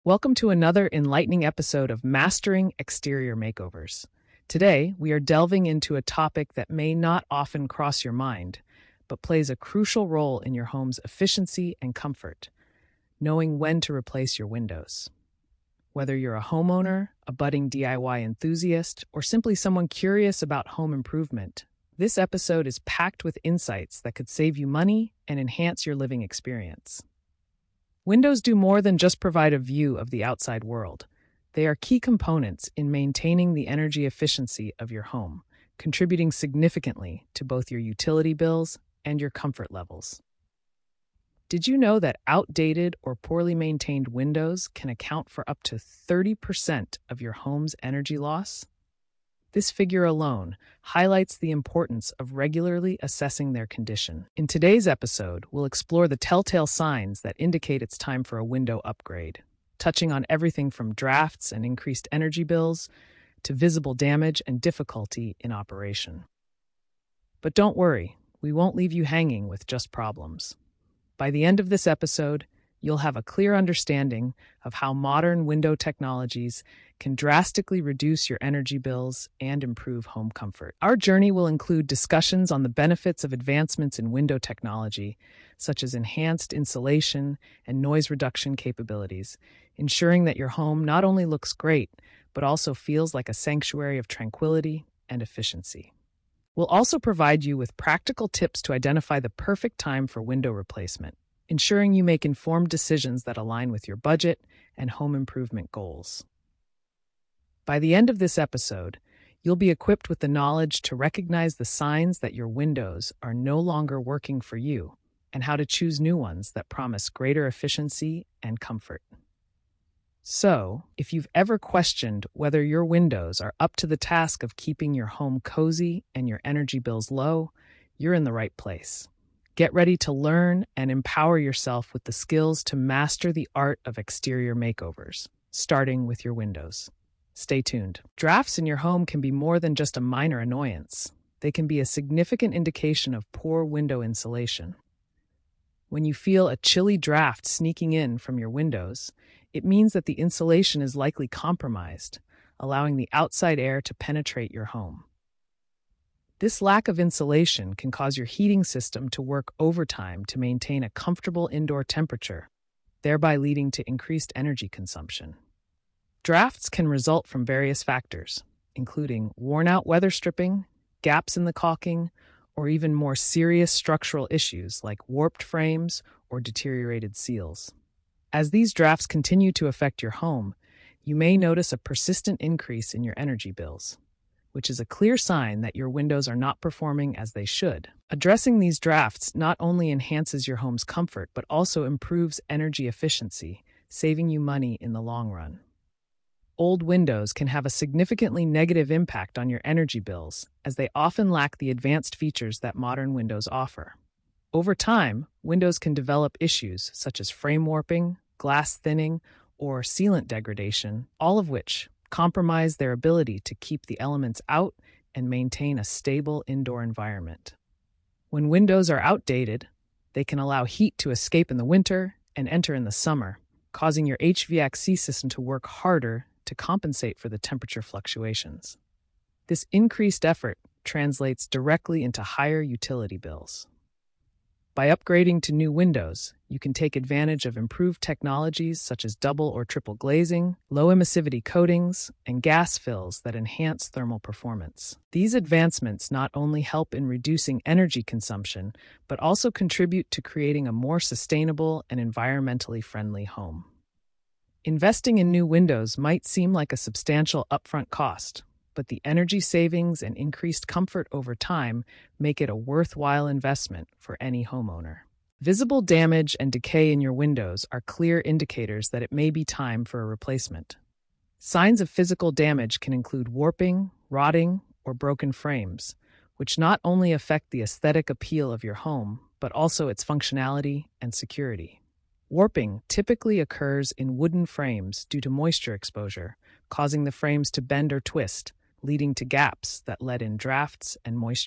Welcome to another enlightening episode of Mastering Exterior Makeovers. Today, we are delving into a topic that may not often cross your mind, but plays a crucial role in your home's efficiency and comfort: knowing when to replace your windows. Whether you're a homeowner, a budding DIY enthusiast, or simply someone curious about home improvement, this episode is packed with insights that could save you money and enhance your living experience. Windows do more than just provide a view of the outside world. They are key components in maintaining the energy efficiency of your home, contributing significantly to both your utility bills and your comfort levels. Did you know that outdated or poorly maintained windows can account for up to 30% of your home's energy loss? This figure alone highlights the importance of regularly assessing their condition. In today's episode, we'll explore the telltale signs that indicate it's time for a window upgrade, touching on everything from drafts and increased energy bills to visible damage and difficulty in operation. But don't worry, we won't leave you hanging with just problems. By the end of this episode, you'll have a clear understanding of how modern window technologies can drastically reduce your energy bills and improve home comfort. Our journey will include discussions on the benefits of advancements in window technology, such as enhanced insulation and noise reduction capabilities, ensuring that your home not only looks great, but also feels like a sanctuary of tranquility and efficiency. We'll also provide you with practical tips to identify the perfect time for window replacement, ensuring you make informed decisions that align with your budget and home improvement goals. By the end of this episode, you'll be equipped with the knowledge to recognize the signs that your windows are no longer working for you and how to choose new ones that promise greater efficiency and comfort. So, if you've ever questioned whether your windows are up to the task of keeping your home cozy and your energy bills low, you're in the right place. Get ready to learn and empower yourself with the skills to master the art of exterior makeovers, starting with your windows. Stay tuned. Drafts in your home can be more than just a minor annoyance. They can be a significant indication of poor window insulation. When you feel a chilly draft sneaking in from your windows, it means that the insulation is likely compromised, allowing the outside air to penetrate your home. This lack of insulation can cause your heating system to work overtime to maintain a comfortable indoor temperature, thereby leading to increased energy consumption. Drafts can result from various factors, including worn-out weather stripping, gaps in the caulking, or even more serious structural issues like warped frames or deteriorated seals. As these drafts continue to affect your home, you may notice a persistent increase in your energy bills, which is a clear sign that your windows are not performing as they should. Addressing these drafts not only enhances your home's comfort, but also improves energy efficiency, saving you money in the long run. Old windows can have a significantly negative impact on your energy bills, as they often lack the advanced features that modern windows offer. Over time, windows can develop issues such as frame warping, glass thinning, or sealant degradation, all of which compromise their ability to keep the elements out and maintain a stable indoor environment. When windows are outdated, they can allow heat to escape in the winter and enter in the summer, causing your HVAC system to work harder to compensate for the temperature fluctuations. This increased effort translates directly into higher utility bills. By upgrading to new windows, you can take advantage of improved technologies such as double or triple glazing, low emissivity coatings, and gas fills that enhance thermal performance. These advancements not only help in reducing energy consumption, but also contribute to creating a more sustainable and environmentally friendly home. Investing in new windows might seem like a substantial upfront cost, but the energy savings and increased comfort over time make it a worthwhile investment for any homeowner. Visible damage and decay in your windows are clear indicators that it may be time for a replacement. Signs of physical damage can include warping, rotting, or broken frames, which not only affect the aesthetic appeal of your home, but also its functionality and security. Warping typically occurs in wooden frames due to moisture exposure, causing the frames to bend or twist, leading to gaps that let in drafts and moisture.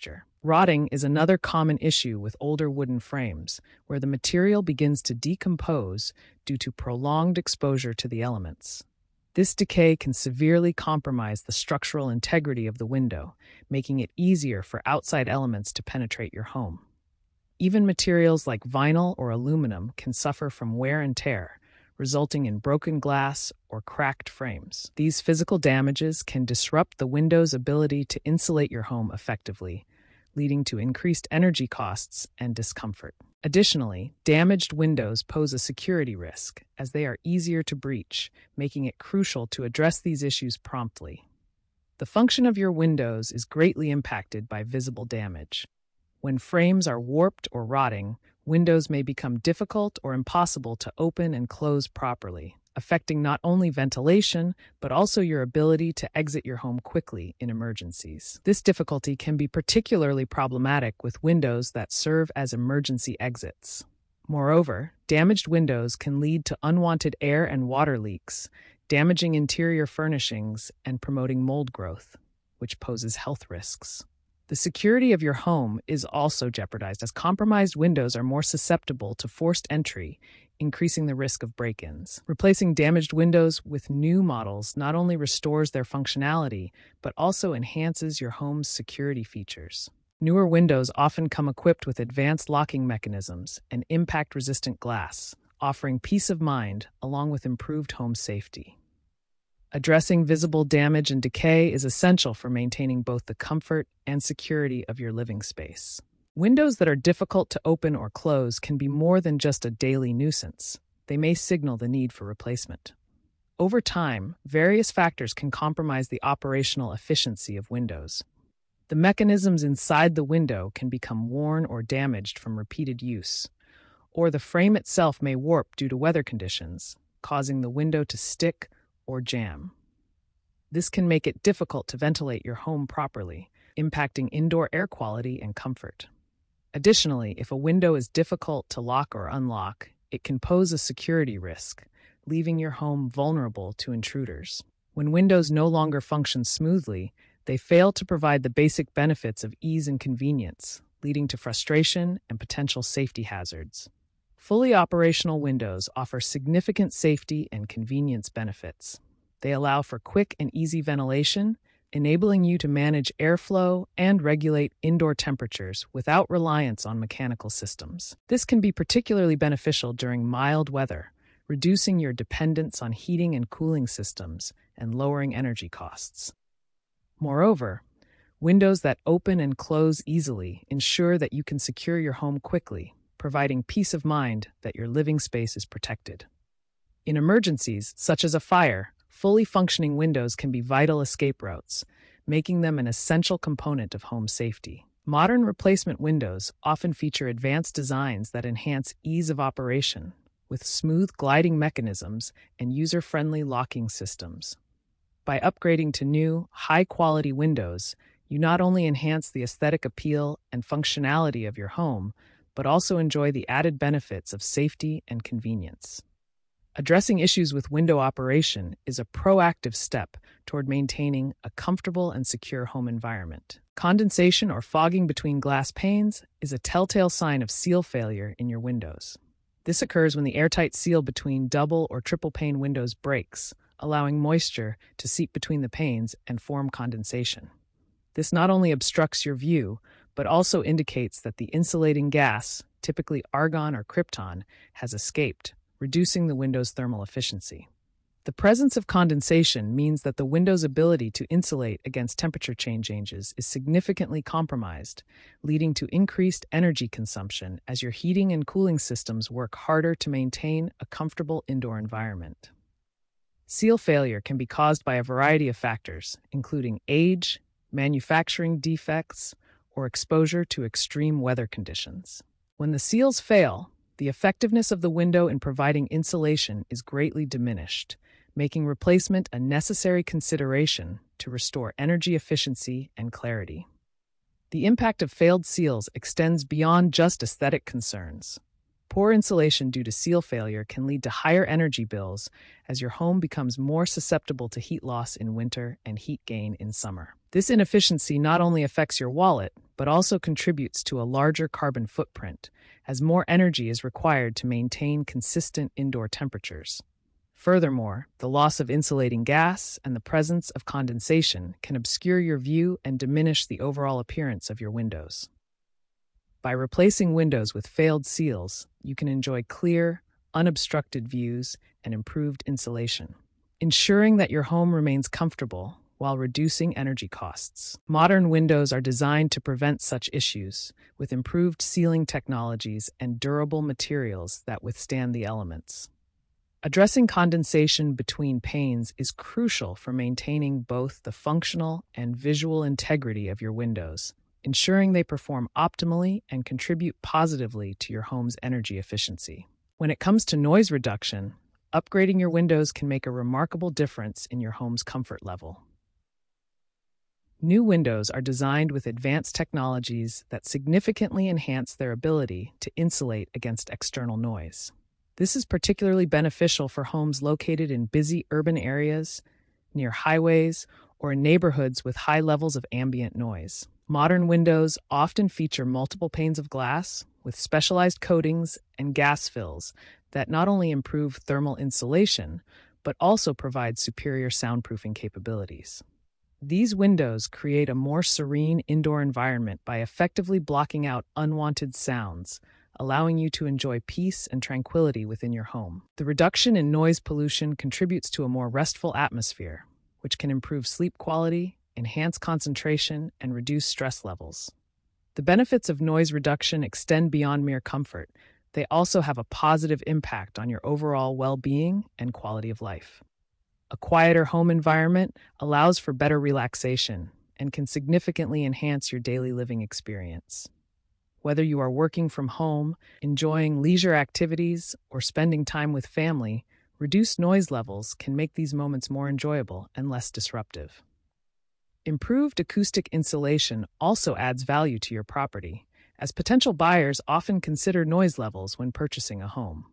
Rotting is another common issue with older wooden frames, where the material begins to decompose due to prolonged exposure to the elements. This decay can severely compromise the structural integrity of the window, making it easier for outside elements to penetrate your home. Even materials like vinyl or aluminum can suffer from wear and tear, resulting in broken glass or cracked frames. These physical damages can disrupt the window's ability to insulate your home effectively, leading to increased energy costs and discomfort. Additionally, damaged windows pose a security risk, as they are easier to breach, making it crucial to address these issues promptly. The function of your windows is greatly impacted by visible damage. When frames are warped or rotting, windows may become difficult or impossible to open and close properly, affecting not only ventilation, but also your ability to exit your home quickly in emergencies. This difficulty can be particularly problematic with windows that serve as emergency exits. Moreover, damaged windows can lead to unwanted air and water leaks, damaging interior furnishings and promoting mold growth, which poses health risks. The security of your home is also jeopardized, as compromised windows are more susceptible to forced entry, increasing the risk of break-ins. Replacing damaged windows with new models not only restores their functionality, but also enhances your home's security features. Newer windows often come equipped with advanced locking mechanisms and impact-resistant glass, offering peace of mind along with improved home safety. Addressing visible damage and decay is essential for maintaining both the comfort and security of your living space. Windows that are difficult to open or close can be more than just a daily nuisance. They may signal the need for replacement. Over time, various factors can compromise the operational efficiency of windows. The mechanisms inside the window can become worn or damaged from repeated use, or the frame itself may warp due to weather conditions, causing the window to stick or jam. This can make it difficult to ventilate your home properly, impacting indoor air quality and comfort. Additionally, if a window is difficult to lock or unlock, it can pose a security risk, leaving your home vulnerable to intruders. When windows no longer function smoothly, they fail to provide the basic benefits of ease and convenience, leading to frustration and potential safety hazards. Fully operational windows offer significant safety and convenience benefits. They allow for quick and easy ventilation, enabling you to manage airflow and regulate indoor temperatures without reliance on mechanical systems. This can be particularly beneficial during mild weather, reducing your dependence on heating and cooling systems and lowering energy costs. Moreover, windows that open and close easily ensure that you can secure your home quickly, providing peace of mind that your living space is protected. In emergencies, such as a fire, fully functioning windows can be vital escape routes, making them an essential component of home safety. Modern replacement windows often feature advanced designs that enhance ease of operation, with smooth gliding mechanisms and user-friendly locking systems. By upgrading to new, high-quality windows, you not only enhance the aesthetic appeal and functionality of your home, but also enjoy the added benefits of safety and convenience. Addressing issues with window operation is a proactive step toward maintaining a comfortable and secure home environment. Condensation or fogging between glass panes is a telltale sign of seal failure in your windows. This occurs when the airtight seal between double or triple pane windows breaks, allowing moisture to seep between the panes and form condensation. This not only obstructs your view, but also indicates that the insulating gas, typically argon or krypton, has escaped, reducing the window's thermal efficiency. The presence of condensation means that the window's ability to insulate against temperature changes is significantly compromised, leading to increased energy consumption as your heating and cooling systems work harder to maintain a comfortable indoor environment. Seal failure can be caused by a variety of factors, including age, manufacturing defects, or exposure to extreme weather conditions. When the seals fail, the effectiveness of the window in providing insulation is greatly diminished, making replacement a necessary consideration to restore energy efficiency and clarity. The impact of failed seals extends beyond just aesthetic concerns. Poor insulation due to seal failure can lead to higher energy bills as your home becomes more susceptible to heat loss in winter and heat gain in summer. This inefficiency not only affects your wallet, but also contributes to a larger carbon footprint, as more energy is required to maintain consistent indoor temperatures. Furthermore, the loss of insulating gas and the presence of condensation can obscure your view and diminish the overall appearance of your windows. By replacing windows with failed seals, you can enjoy clear, unobstructed views and improved insulation, ensuring that your home remains comfortable while reducing energy costs. Modern windows are designed to prevent such issues, with improved sealing technologies and durable materials that withstand the elements. Addressing condensation between panes is crucial for maintaining both the functional and visual integrity of your windows, ensuring they perform optimally and contribute positively to your home's energy efficiency. When it comes to noise reduction, upgrading your windows can make a remarkable difference in your home's comfort level. New windows are designed with advanced technologies that significantly enhance their ability to insulate against external noise. This is particularly beneficial for homes located in busy urban areas, near highways, or in neighborhoods with high levels of ambient noise. Modern windows often feature multiple panes of glass with specialized coatings and gas fills that not only improve thermal insulation, but also provide superior soundproofing capabilities. These windows create a more serene indoor environment by effectively blocking out unwanted sounds, allowing you to enjoy peace and tranquility within your home. The reduction in noise pollution contributes to a more restful atmosphere, which can improve sleep quality, enhance concentration, and reduce stress levels. The benefits of noise reduction extend beyond mere comfort. They also have a positive impact on your overall well-being and quality of life. A quieter home environment allows for better relaxation and can significantly enhance your daily living experience. Whether you are working from home, enjoying leisure activities, or spending time with family, reduced noise levels can make these moments more enjoyable and less disruptive. Improved acoustic insulation also adds value to your property, as potential buyers often consider noise levels when purchasing a home.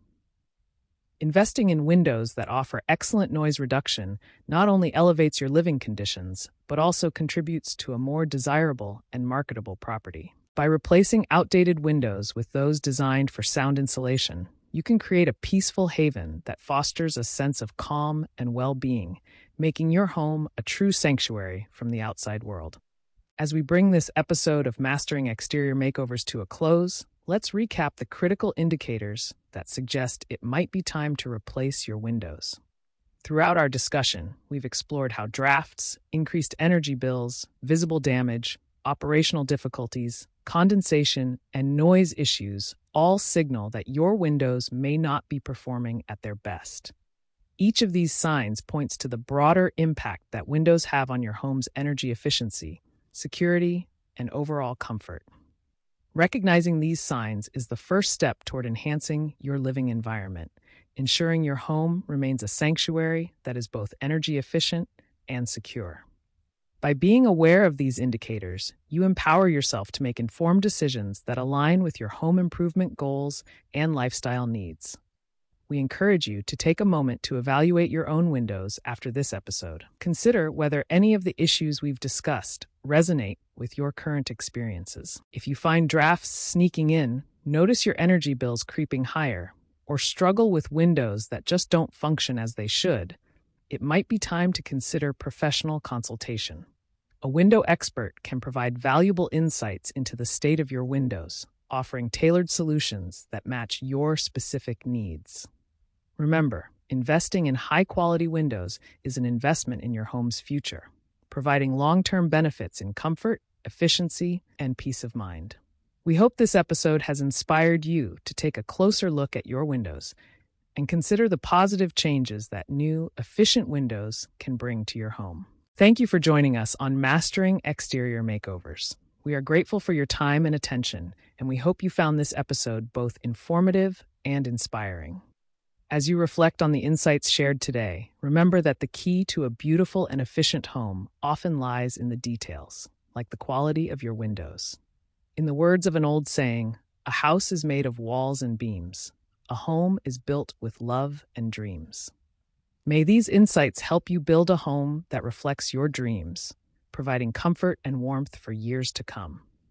Investing in windows that offer excellent noise reduction not only elevates your living conditions, but also contributes to a more desirable and marketable property. By replacing outdated windows with those designed for sound insulation, you can create a peaceful haven that fosters a sense of calm and well-being, making your home a true sanctuary from the outside world. As we bring this episode of Mastering Exterior Makeovers to a close, let's recap the critical indicators that suggest it might be time to replace your windows. Throughout our discussion, we've explored how drafts, increased energy bills, visible damage, operational difficulties, condensation, and noise issues all signal that your windows may not be performing at their best. Each of these signs points to the broader impact that windows have on your home's energy efficiency, security, and overall comfort. Recognizing these signs is the first step toward enhancing your living environment, ensuring your home remains a sanctuary that is both energy efficient and secure. By being aware of these indicators, you empower yourself to make informed decisions that align with your home improvement goals and lifestyle needs. We encourage you to take a moment to evaluate your own windows after this episode. Consider whether any of the issues we've discussed resonate with your current experiences. If you find drafts sneaking in, notice your energy bills creeping higher, or struggle with windows that just don't function as they should, it might be time to consider professional consultation. A window expert can provide valuable insights into the state of your windows, offering tailored solutions that match your specific needs. Remember, investing in high-quality windows is an investment in your home's future, providing long-term benefits in comfort, efficiency, and peace of mind. We hope this episode has inspired you to take a closer look at your windows and consider the positive changes that new, efficient windows can bring to your home. Thank you for joining us on Mastering Exterior Makeovers. We are grateful for your time and attention, and we hope you found this episode both informative and inspiring. As you reflect on the insights shared today, remember that the key to a beautiful and efficient home often lies in the details, like the quality of your windows. In the words of an old saying, a house is made of walls and beams. A home is built with love and dreams. May these insights help you build a home that reflects your dreams, providing comfort and warmth for years to come.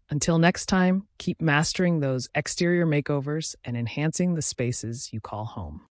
Until next time, keep mastering those exterior makeovers and enhancing the spaces you call home.